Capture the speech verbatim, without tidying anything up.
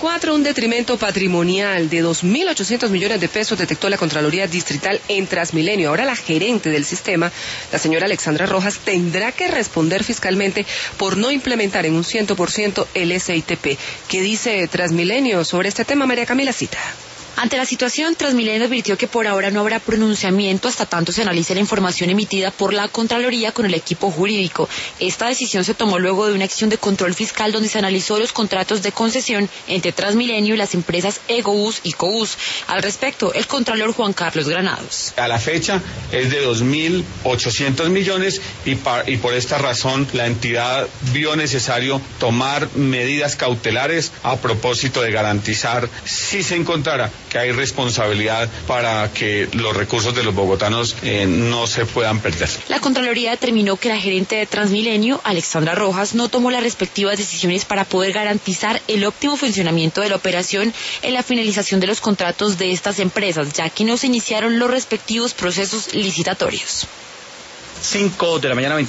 veinticuatro, un detrimento patrimonial de dos mil ochocientos millones de pesos detectó la Contraloría Distrital en Transmilenio. Ahora la gerente del sistema, la señora Alexandra Rojas, tendrá que responder fiscalmente por no implementar en un cien por ciento el S I T P. ¿Qué dice Transmilenio sobre este tema, María Camila Cita? Ante la situación, Transmilenio advirtió que por ahora no habrá pronunciamiento hasta tanto se analice la información emitida por la Contraloría con el equipo jurídico. Esta decisión se tomó luego de una acción de control fiscal donde se analizó los contratos de concesión entre Transmilenio y las empresas Egobús y Cobús. Al respecto, el contralor Juan Carlos Granados. A la fecha es de dos mil ochocientos millones y, par, y por esta razón la entidad vio necesario tomar medidas cautelares a propósito de garantizar, si se encontrara que hay responsabilidad para que los recursos de los bogotanos eh, no se puedan perder. La Contraloría determinó que la gerente de Transmilenio, Alexandra Rojas, no tomó las respectivas decisiones para poder garantizar el óptimo funcionamiento de la operación en la finalización de los contratos de estas empresas, ya que no se iniciaron los respectivos procesos licitatorios. cinco de la mañana.